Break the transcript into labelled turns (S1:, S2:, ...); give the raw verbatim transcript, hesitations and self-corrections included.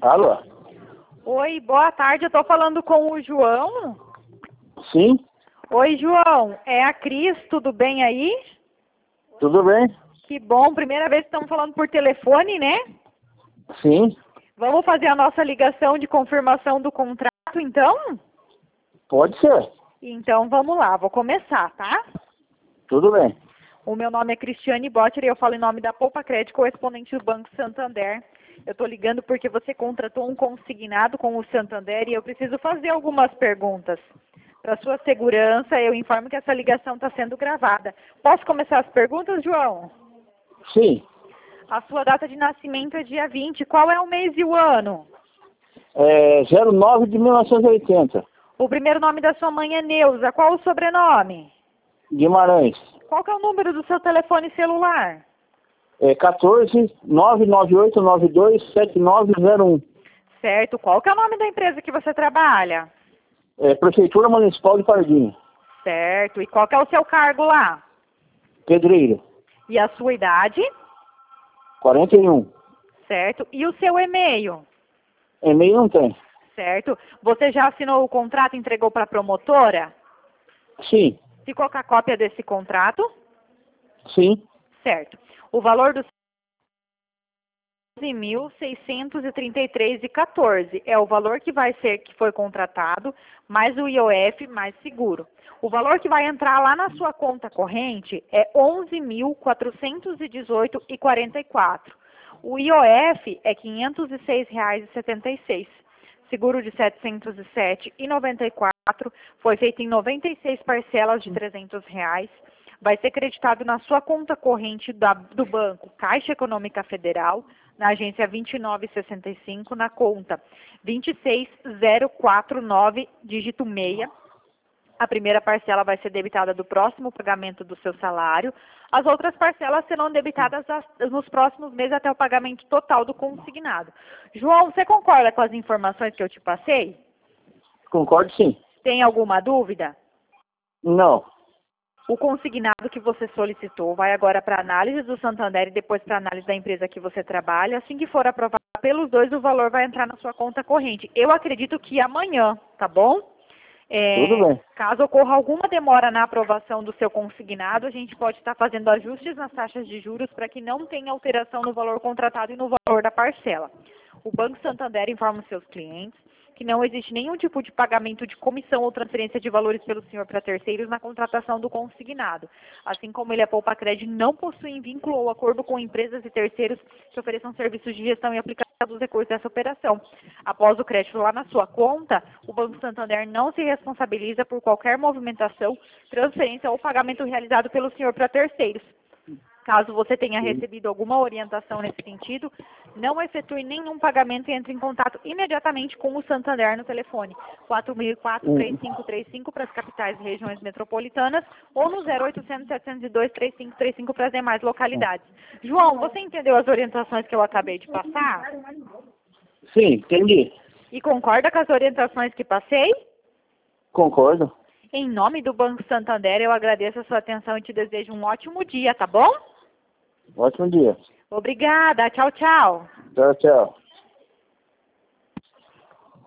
S1: Alô?
S2: Oi, boa tarde, eu tô falando com o João.
S1: Sim,
S2: Oi, João, é a Cris, tudo bem aí?
S1: tudo bem?
S2: Que bom, primeira vez que estamos falando por telefone, né?
S1: Sim,
S2: Vamos fazer a nossa ligação de confirmação do contrato, então?
S1: pode ser.
S2: Então vamos lá, vou começar, tá?
S1: Tudo bem.
S2: O meu nome é Cristiane Botter e eu falo em nome da Poupa Crédito, correspondente do Banco Santander. Eu estou ligando porque você contratou um consignado com o Santander e eu preciso fazer algumas perguntas. Para sua segurança, eu informo que essa ligação está sendo gravada. Posso começar as perguntas, João?
S1: Sim,
S2: A sua data de nascimento é dia vinte. Qual é o mês e o ano?
S1: é zero nove de mil novecentos e oitenta.
S2: O primeiro nome da sua mãe é Neuza. Qual o sobrenome?
S1: Guimarães.
S2: Qual que é o número do seu telefone celular?
S1: É quatorze, nove nove oito nove dois, sete nove zero um.
S2: Certo. Qual que é o nome da empresa que você trabalha?
S1: É Prefeitura Municipal de Pardinho.
S2: Certo. E qual que é o seu cargo lá?
S1: Pedreiro.
S2: E a sua idade?
S1: quarenta e um.
S2: Certo. E o seu e-mail?
S1: E-mail não tem.
S2: Certo. Você já assinou o contrato e entregou para a promotora?
S1: Sim,
S2: Ficou com a cópia desse contrato?
S1: sim,
S2: Certo. O valor dos doze mil seiscentos e trinta e três reais e quatorze centavos é o valor que vai ser que foi contratado, mais o I O F, mais seguro. O valor que vai entrar lá na sua conta corrente é onze mil quatrocentos e dezoito reais e quarenta e quatro centavos. O I O F é quinhentos e seis reais e setenta e seis centavos. Seguro de setecentos e sete reais e noventa e quatro centavos, foi feito em noventa e seis parcelas de trezentos reais. Vai ser creditado na sua conta corrente da, do banco Caixa Econômica Federal, na agência vinte e nove sessenta e cinco, na conta vinte e seis zero quatro nove, dígito seis. A primeira parcela vai ser debitada do próximo pagamento do seu salário. As outras parcelas serão debitadas nos próximos meses até o pagamento total do consignado. João, você concorda com as informações que eu te passei?
S1: concordo sim.
S2: Tem alguma dúvida?
S1: Não,
S2: O consignado que você solicitou vai agora para análise do Santander e depois para análise da empresa que você trabalha. Assim que for aprovado pelos dois, o valor vai entrar na sua conta corrente. Eu acredito que amanhã, tá bom? É,
S1: tudo bem.
S2: caso ocorra alguma demora na aprovação do seu consignado, a gente pode estar fazendo ajustes nas taxas de juros para que não tenha alteração no valor contratado e no valor da parcela. O Banco Santander informa os seus clientes que não existe nenhum tipo de pagamento de comissão ou transferência de valores pelo senhor para terceiros na contratação do consignado. Assim como ele, a Poupa Crédito, não possui vínculo ou acordo com empresas e terceiros que ofereçam serviços de gestão e aplicação dos recursos dessa operação. Após o crédito lá na sua conta, o Banco Santander não se responsabiliza por qualquer movimentação, transferência ou pagamento realizado pelo senhor para terceiros. Caso você tenha recebido alguma orientação nesse sentido, não efetue nenhum pagamento e entre em contato imediatamente com o Santander no telefone quatro mil e quatro, três cinco três cinco para as capitais e regiões metropolitanas ou no zero oitocentos, setecentos e dois, trinta e cinco trinta e cinco para as demais localidades. João, você entendeu as orientações que eu acabei de passar?
S1: Sim, entendi.
S2: E concorda com as orientações que passei?
S1: Concordo.
S2: Em nome do Banco Santander, eu agradeço a sua atenção e te desejo um ótimo dia, tá bom?
S1: Ótimo dia.
S2: Obrigada. Tchau, tchau.
S1: Tchau, tchau.